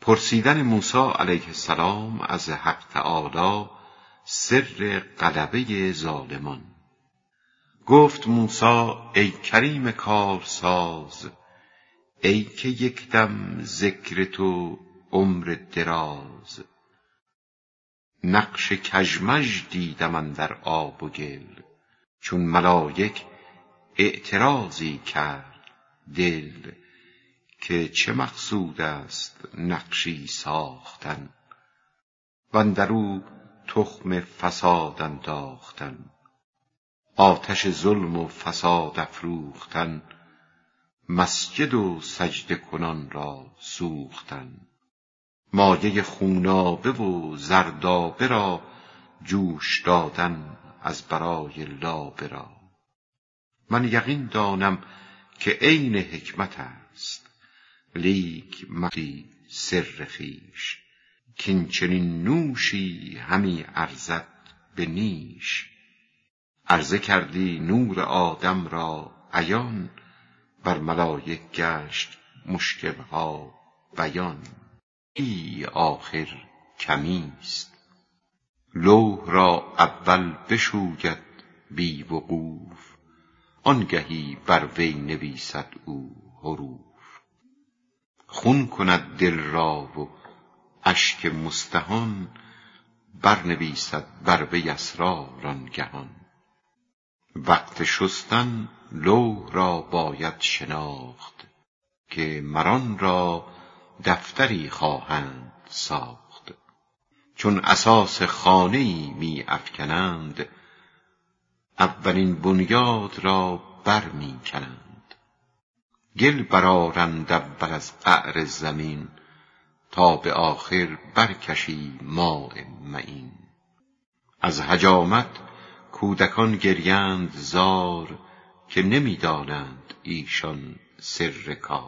پرسیدن موسی علیه السلام از حق تعالی سر غلبه ظالمان. گفت موسی: ای کریم کارساز، ای که یک دم ذکر تو عمر دراز. نقش کژمژ دیدم اندر آب و گل، چون ملایک اعتراضی کرد دل. که چه مقصود است نقشی ساختن، واندرو تخم فساد انداختن. آتش ظلم و فساد افروختن، مسجد و سجده کنان را سوختن. مایه خونابه و زردآبه را جوش دادن از برای لابه را. من یقین دانم که عین حکمت است، لیک مخفی سر خویش. کین چنین نوشی همی ارزد به نیش. عرضه کردی نور آدم را عیان، بر ملایک گشت مشکلها بیان. ای آخر کمیست، لوح را اول بشوید بی وقوف. آنگهی بر وی نویسد او حروف. خون کند دل را و اشک مستهان، برنویسد بر وی اسرار آنگهان. وقت شستن لوح را باید شناخت، که مر آن را دفتری خواهند ساخت. چون اساس خانه‌ای می افکنند، اولین بنیاد را بر می کنند. گل برآرند اول از قعر زمین، تا به آخر برکشی ماء معین. از حجامت کودکان گریند زار، که نمی دانند ایشان سر کار.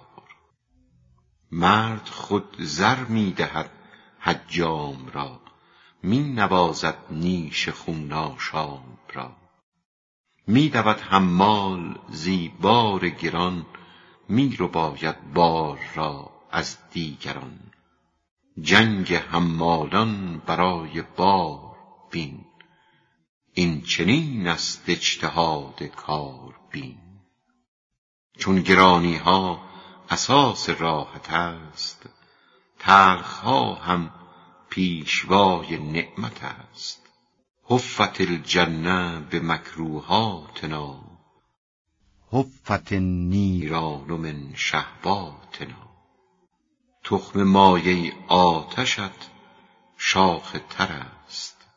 مرد خود زر می دهد حجام را، می نوازد نیش خون آشام را. می دود حمال زی بار گران، می رباید بار را از دیگران. جنگ حمالان برای بار بین، این چنین است اجتهاد کار بین. چون گرانی ها اساس راحت است، تلخ ها هم پیشوای نعمت است. حفت الجنه بمکروهاتنا، حفت النیران من شهواتنا. تخم مایه آتشت شاخ تر است،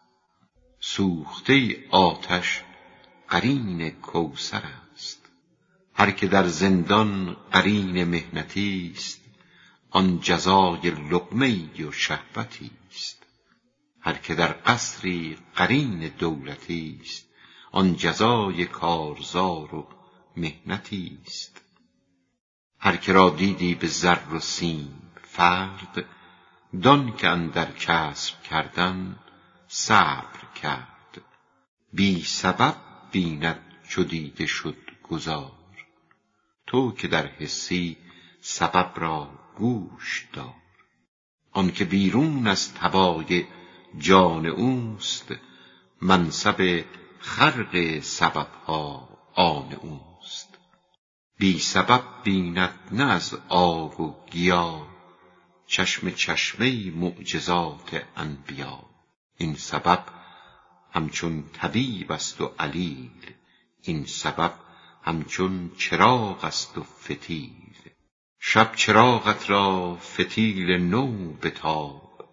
سوخته آتش قرین کوثر است. هر که در زندان قرین محنتی است، آن جزای لقمه‌ای و شهوتی است. هر که در قصری قرین دولتی است، آن جزای کارزار و محنتی است. هر که را دیدی به زر و سیم فرد، دان که اندر کسب کردن صبر کرد. بی سبب بیند چو دیده شد گذار، تو که در حسی سبب را گوش دار. آن که بیرون از طبایع جان اوست، منصب خرق سببها آن اوست. بی سبب بیند نه از آب و گیا، چشم چشمه معجزات انبیا. این سبب همچون طبیب است و علیل، این سبب همچون چراغ است و فتیل. شب چراغت را فتیل نو بتاب،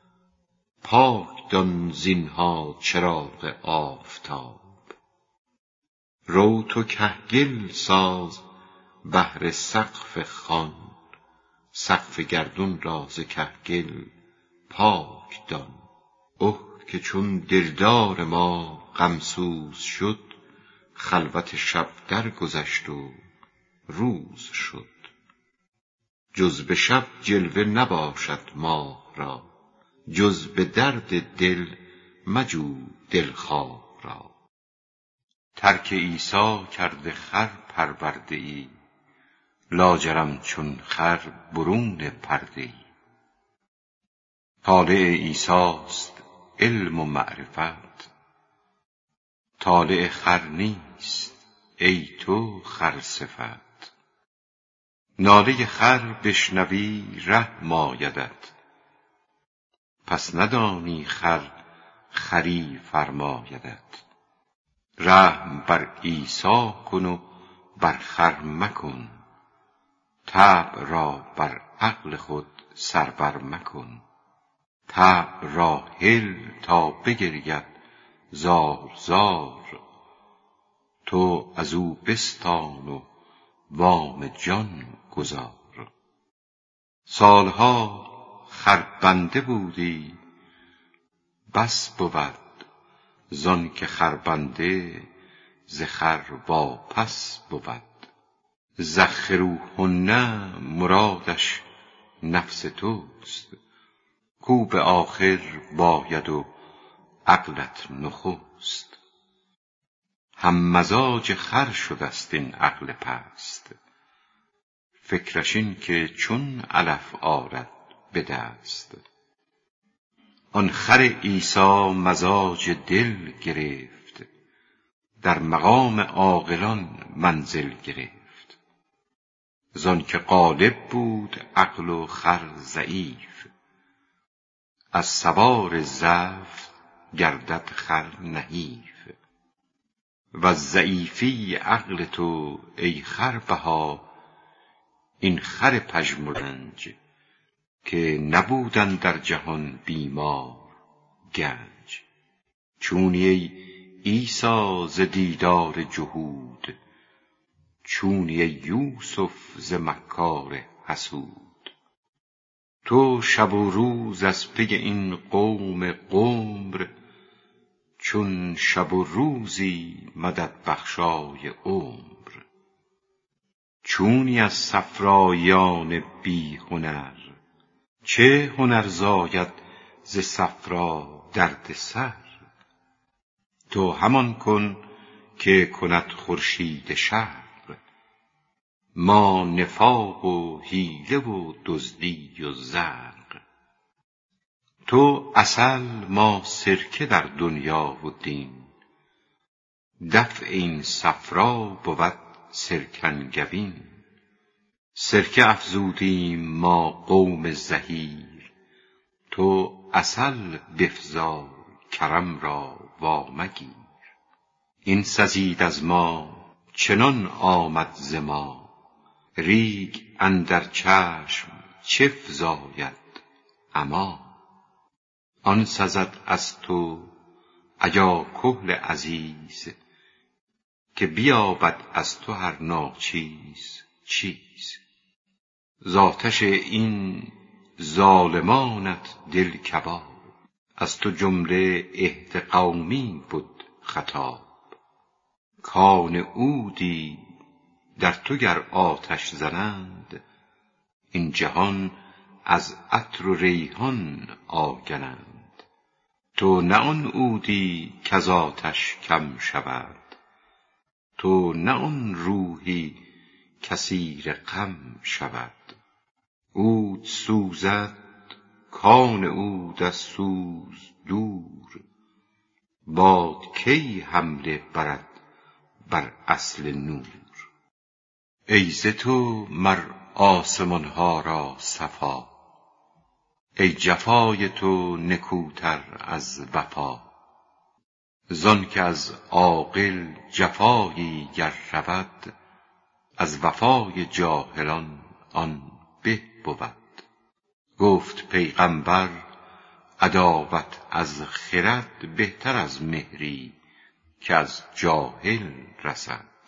پاک دان زینها چراغ آفتاب. رو تو کهگل ساز بهر سقف خان، سقف گردون را ز کهگل پاک دان. اوه که چون دلدار ما غمسوز شد، خلوت شب درگذشت و روز شد. جز به شب جلوه نباشد ماه را، جز به درد دل مجو دلخواه را. ترک عیسی کرده خر پرورده ای، لاجرم چون خر برون پرده ای. طالع عیسیست علم و معرفت، طالع خر نیست ای تو خرصفت. ناله خر بشنوی رحم آیدت، پس ندانی خر خری فرمایدت. رحم بر عیسی کن و بر خر مکن، طبع را بر عقل خود سربر مکن. طبع را هل تا بگرید زار زار، تو از او بستان و وام جان گزار. سالها خربنده بودی بس بود، زان که خربنده ز خر واپس بود. زخروهن مرادش نفس توست، کو به آخر باید و عقلت نخست. هم مزاج خر شدست این عقل پست، فکرش این که چون علف آرد به دست. آن خر عیسی مزاج دل گرفت، در مقام عاقلان منزل گرفت. زان که غالب بود عقل و خر ضعیف، از سوار ضعف گردد خر نحیف. و ضعیفی عقل تو ای خربها، این خر پژمرنج که نبودن در جهان بیمار گنج. چونی ای عیسی ز دیدار جهود، چونی ای یوسف ز مکار حسود. تو شب و روز از پی این قوم قمر، چون شب و روزی مدد بخشای عمر. چونی از صفرایان بی هنر، چه هنر زاید ز صفرا درد سر. تو همان کن که کند خورشید شرق، ما نفاق و حیله و دزدی و زرق. تو عسل ما سرکه در دنیا و دین، دفع این صفرا بود سرکنگبین. سرکه افزودیم ما قوم زحیر، تو عسل بفزای کرم را وامگیر. این سزید از ما چنان آمد ز ما، ریگ اندر چشم چه فزاید عمی. آن سزد از تو ایا کحل عزیز، که بیابد از تو هر ناچیز چیز. ز آتش این ظالمانت دل کباب، از تو جمله عهد قومی بد خطاب. کان عودی در تو گر آتش زنند، این جهان از عطر و ریحان آگنند. تو نه آن عودی کز آتش کم شود، تو نه آن روحی کاسیر غم شود. عود سوزد کان عود از سوز دور، باد کی حمله برد بر اصل نور. ای ز تو مر آسمان ها را صفا، ای جفای تو نکوتر از وفا. زان که از عاقل جفایی گر رود، از وفای جاهلان آن به بود. گفت پیغمبر عداوت از خرد بهتر از مهری که از جاهل رسد.